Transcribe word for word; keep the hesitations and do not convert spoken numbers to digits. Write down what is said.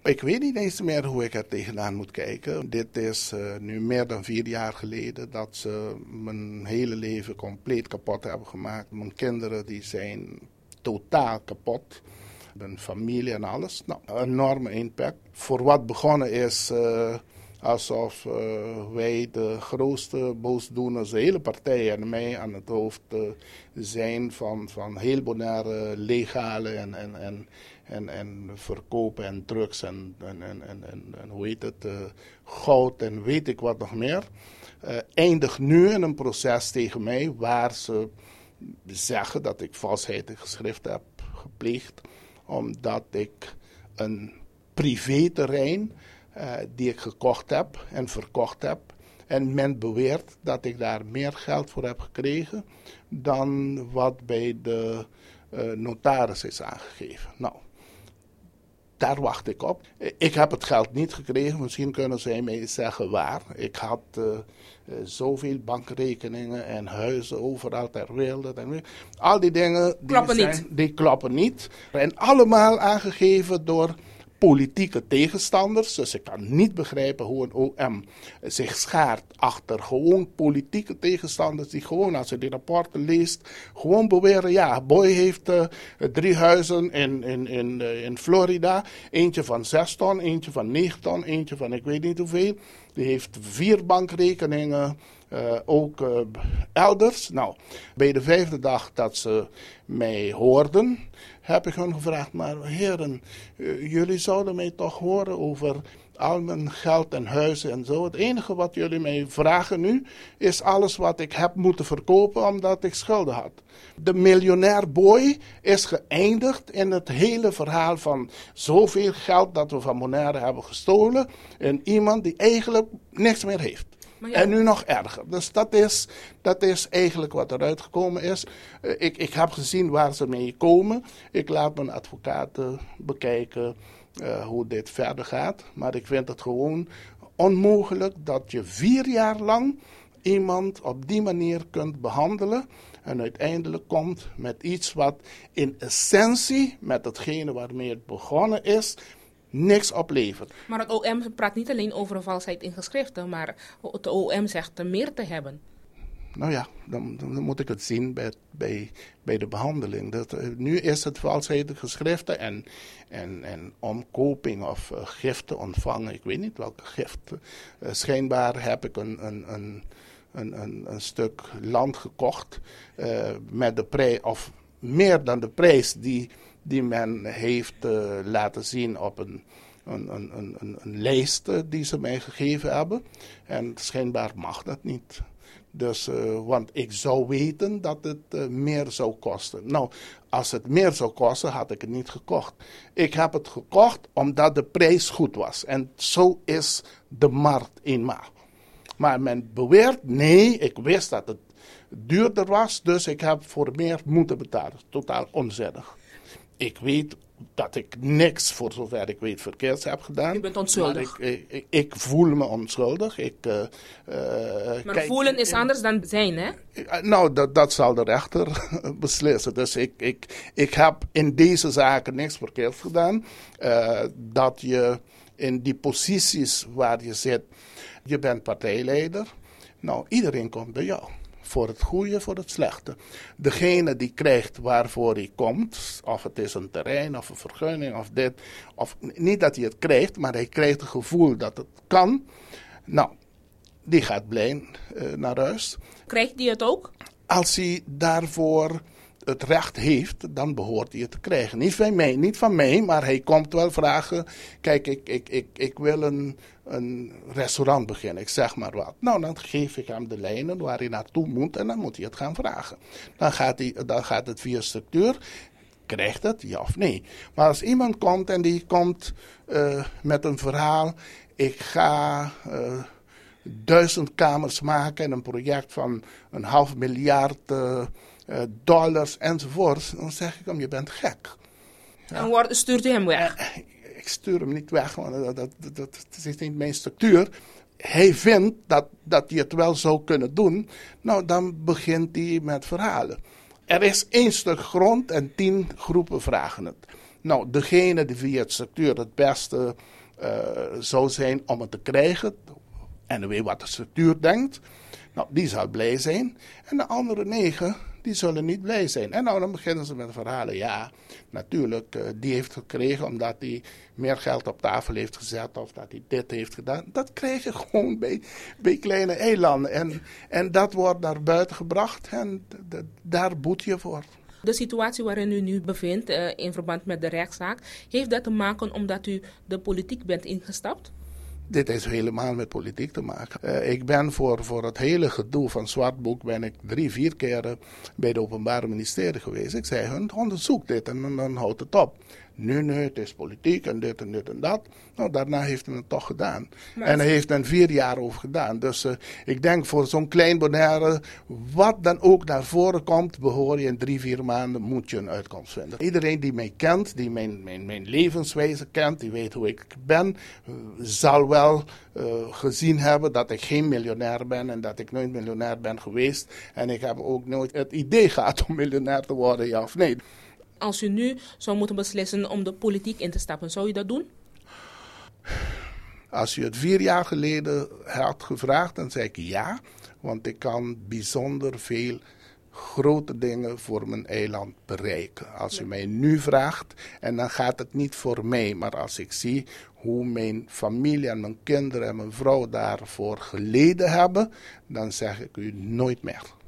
Ik weet niet eens meer hoe ik er tegenaan moet kijken. Dit is uh, nu meer dan vier jaar geleden dat ze mijn hele leven compleet kapot hebben gemaakt. Mijn kinderen die zijn totaal kapot. Mijn familie en alles. Nou, een enorme impact. Voor wat begonnen is uh, alsof uh, wij de grootste boosdoeners, de hele partij en mij aan het hoofd uh, zijn van, van heel bonaire legale en, en, en, en, en verkopen en drugs en, en, en, en, en, en hoe heet het, uh, goud en weet ik wat nog meer. Uh, eindigt nu in een proces tegen mij waar ze zeggen dat ik valsheid in geschrift heb gepleegd. Omdat ik een privéterrein uh, die ik gekocht heb en verkocht heb. En men beweert dat ik daar meer geld voor heb gekregen dan wat bij de uh, notaris is aangegeven. Nou, daar wacht ik op. Ik heb het geld niet gekregen. Misschien kunnen zij mij zeggen waar. Ik had uh, uh, zoveel bankrekeningen en huizen overal ter wereld. En al die dingen die kloppen zijn, niet. Die kloppen niet. En allemaal aangegeven door politieke tegenstanders. Dus ik kan niet begrijpen hoe een O M zich schaart achter gewoon politieke tegenstanders die gewoon, als je die rapporten leest, gewoon beweren, ja, Boy heeft uh, drie huizen in, in, in, uh, in Florida. Eentje van zes ton, eentje van negen ton, eentje van ik weet niet hoeveel. Die heeft vier bankrekeningen. Uh, ook uh, elders. Nou, bij de vijfde dag dat ze mij hoorden, heb ik hun gevraagd, maar heren, uh, jullie zouden mij toch horen over al mijn geld en huizen en zo. Het enige wat jullie mij vragen nu, is alles wat ik heb moeten verkopen omdat ik schulden had. De miljonair Boy is geëindigd in het hele verhaal van zoveel geld dat we van Bonaire hebben gestolen en iemand die eigenlijk niks meer heeft. Ja. En nu nog erger. Dus dat is, dat is eigenlijk wat eruit gekomen is. Uh, ik, ik heb gezien waar ze mee komen. Ik laat mijn advocaten bekijken uh, hoe dit verder gaat. Maar ik vind het gewoon onmogelijk dat je vier jaar lang iemand op die manier kunt behandelen. En uiteindelijk komt met iets wat in essentie met hetgene waarmee het begonnen is, niks oplevert. Maar het O M praat niet alleen over een valsheid in geschriften, maar het O M zegt er meer te hebben. Nou ja, dan, dan moet ik het zien bij, bij, bij de behandeling. Dat, uh, nu is het valsheid in geschriften en, en, en omkoping of uh, giften ontvangen. Ik weet niet welke giften. Uh, schijnbaar heb ik een, een, een, een, een, een stuk land gekocht uh, met de prijs, of meer dan de prijs die, die men heeft uh, laten zien op een, een, een, een, een lijst uh, die ze mij gegeven hebben. En schijnbaar mag dat niet. Dus, uh, want ik zou weten dat het uh, meer zou kosten. Nou, als het meer zou kosten, had ik het niet gekocht. Ik heb het gekocht omdat de prijs goed was. En zo is de markt eenmaal. Maar men beweert, nee, ik wist dat het duurder was, dus ik heb voor meer moeten betalen. Totaal onzinnig. Ik weet dat ik niks, voor zover ik weet, verkeerds heb gedaan. Je bent onschuldig. Maar ik, ik, ik voel me onschuldig. Ik, uh, uh, maar kijk, voelen is anders dan zijn, hè? Nou, dat, dat zal de rechter beslissen. Dus ik, ik, ik heb in deze zaken niks verkeerd gedaan. Uh, dat je in die posities waar je zit, je bent partijleider. Nou, iedereen komt bij jou. Voor het goede, voor het slechte. Degene die krijgt waarvoor hij komt, of het is een terrein of een vergunning of dit, of niet dat hij het krijgt, maar hij krijgt het gevoel dat het kan. Nou, die gaat blij uh, naar huis. Krijgt hij het ook? Als hij daarvoor het recht heeft, dan behoort hij het te krijgen. Niet van mij, niet van mij, maar hij komt wel vragen, kijk, ik, ik, ik, ik wil een, een restaurant beginnen, ik zeg maar wat. Nou, dan geef ik hem de lijnen waar hij naartoe moet en dan moet hij het gaan vragen. Dan gaat, hij, dan gaat het via structuur, krijgt het, ja of nee. Maar als iemand komt en die komt uh, met een verhaal, ik ga Uh, duizend kamers maken en een project van een half miljard uh, uh, dollars enzovoort, dan zeg ik hem, je bent gek. Ja. En waar stuurt u hem weg? Uh, ik stuur hem niet weg, want dat, dat, dat, dat is niet mijn structuur. Hij vindt dat, dat hij het wel zou kunnen doen, nou dan begint hij met verhalen. Er is één stuk grond en tien groepen vragen het. Nou, degene die via het structuur het beste uh, zou zijn om het te krijgen, en weet wat de structuur denkt, nou, die zal blij zijn. En de andere negen, die zullen niet blij zijn. En nou, dan beginnen ze met verhalen. Ja, natuurlijk, uh, die heeft gekregen omdat hij meer geld op tafel heeft gezet of dat hij dit heeft gedaan. Dat krijg je gewoon bij, bij kleine eilanden. En, en dat wordt naar buiten gebracht en d- d- daar boet je voor. De situatie waarin u nu bevindt uh, in verband met de rechtszaak, heeft dat te maken omdat u de politiek bent ingestapt? Dit heeft helemaal met politiek te maken. Uh, ik ben voor, voor het hele gedoe van Zwartboek ben ik drie, vier keer bij het Openbaar Ministerie geweest. Ik zei hun, onderzoek dit en dan, dan houdt het op. Nu, nu, het is politiek en dit en dit en dat. Nou, daarna heeft men het toch gedaan. Maar en hij heeft er vier jaar over gedaan. Dus uh, ik denk voor zo'n klein Bonaire, wat dan ook naar voren komt, behoor je in drie, vier maanden, moet je een uitkomst vinden. Iedereen die mij kent, die mijn, mijn, mijn levenswijze kent, die weet hoe ik ben, uh, zal wel uh, gezien hebben dat ik geen miljonair ben en dat ik nooit miljonair ben geweest. En ik heb ook nooit het idee gehad om miljonair te worden, ja of nee. Als u nu zou moeten beslissen om de politiek in te stappen, zou u dat doen? Als u het vier jaar geleden had gevraagd, dan zei ik ja. Want ik kan bijzonder veel grote dingen voor mijn eiland bereiken. Als u mij nu vraagt, en dan gaat het niet voor mij. Maar als ik zie hoe mijn familie en mijn kinderen en mijn vrouw daarvoor geleden hebben, dan zeg ik u nooit meer.